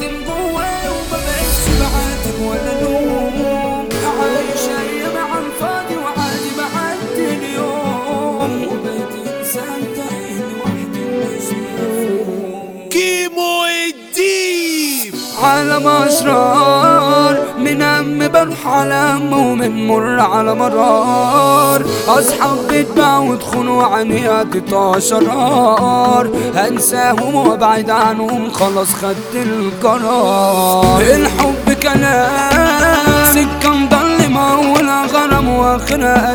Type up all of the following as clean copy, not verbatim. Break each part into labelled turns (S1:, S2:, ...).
S1: وكاتم جوايا ومبقتش بعاتب ولا لوم. عايش ايام على الفاضي وعادي بعدي اليوم، وبقيت انسان تايه لوحدي مش مفهوم.
S2: كيمو الديب
S1: عالم أسرار، من هم بروح على هم ومن مر على مرار. أصحاب بيتباع وادخلوا عني قطع شرار، هنساهم وابعد عنهم خلاص خدت القرار. الحب كلام سكة مضلمة ولا غرام واخرها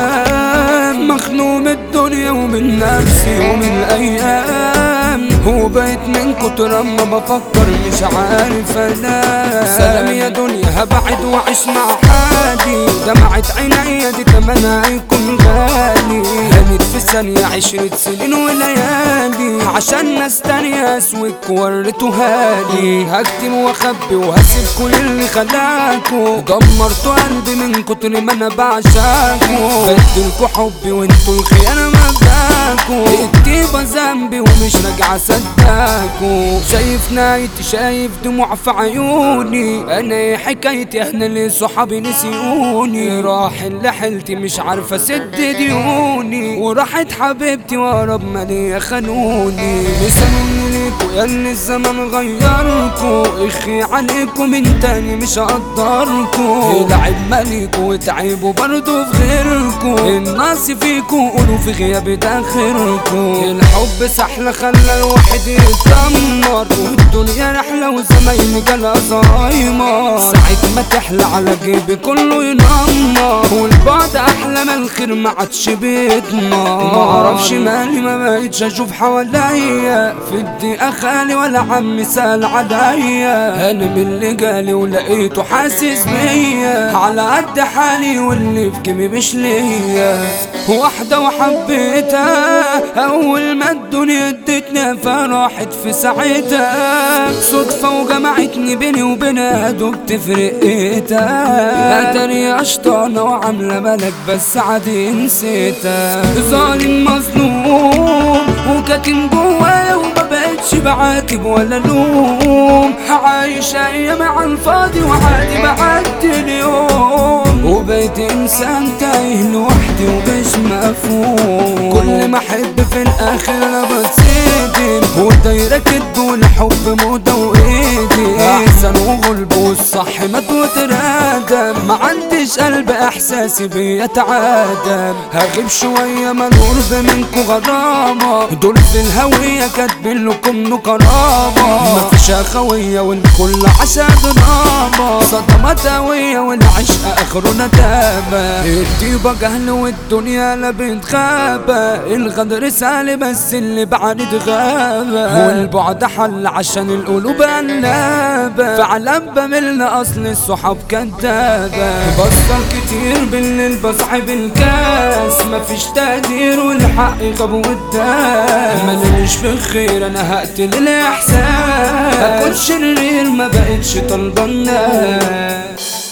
S1: ألام، مخنوق من الدنيا ومن نفسي ومن الأيام، وبقيت من كتر ما بفكر مش عارف انام. سلام يا دنيا هبعد واعيش مع حالي، دمعت عينيا دي تمنها هيكون غالي. هانت في ثانية 10 سنين وليالي عشان ناس تانية اسوك وريتوها لي. هكتم واخبي وهسيب كل اللي خلاكوا، دمرتوا قلبي من كتر ما انا بعشاكوا. بدلكوا حبي وانتوا الخيانة مبداكوا، الطيبة ذنبي ومش راجعة صدقكوا. شايف نايتي شايف دموع في عيوني، انا ايه حكايتي احنا ليه صحابي نسيوني. راح اللي حلتي مش عارفة اسد ديوني، وراحت حبيبتي وقرب مالي خانوني. لسانوني ليكوا يا اللي الزمن غيركوا، اخي عليكوا من تاني مش هقدركوا. العيب مالكوا وتعيبوا برضو في غيركوا، الناس فيكوا قولوا في غيابي داخلكوا. الحب سحلة خلى الواحد يتدمر، والدنيا رحلة وزمايلي جالها زهايمر. ساعة ما تحلى على جيبي كله ينمر، والبعد احلى ما الخير ما عادش بيتمر. معرفش مالي ما بقيتش اشوف حواليا في الدقيقة خالي ولا عمي سال عليا. انا من اللي جالي ولقيته حاسس بيا، على قد حالي واللي في جيبي مش ليا. واحدة وحبيتها اول ما الدنيا ادتني فراحت في ساعتها، صدفة وجمعتني بيني وبينها دوبت فرقتها. اتاري اشطانة وعاملة ملك بس عادي نسيتها. ظالم مظلوم وكاتم جوايا ومبقتش بعاتب ولا لوم. عايش ايام على الفاضي وعادي بعدي اليوم، وبقيت انسان تايه لوحدي ومش مفهوم. كل ما احب في الاخر انا بتصدم، ودايرة كدب والحب موضة وايدي. احسن وغلب والصح مات وترادم، ما عنديش قلب احساسي بيتعادم. هغيب شوية ما القرب منكو غرامة، دول في الهوية كاتبين لكم كرامة. مفيش اخوية والكل عشا دراما، صدمات قوية والعشق اخره ندامة. الطيبة جهل والدنيا لا بتغابة، الغدر سالي بس اللي بعد غابة. والبعد حل عشان القلوب قلابة، فعلا بملنا اصل الصحاب كدابة. بصل كتير بالليل بصحب الكاس، مفيش تقدير والحق غاب قدام. ماليش في الخير انا هقتل الاحساس، اكون شرير ما بقتش طالبة الناس.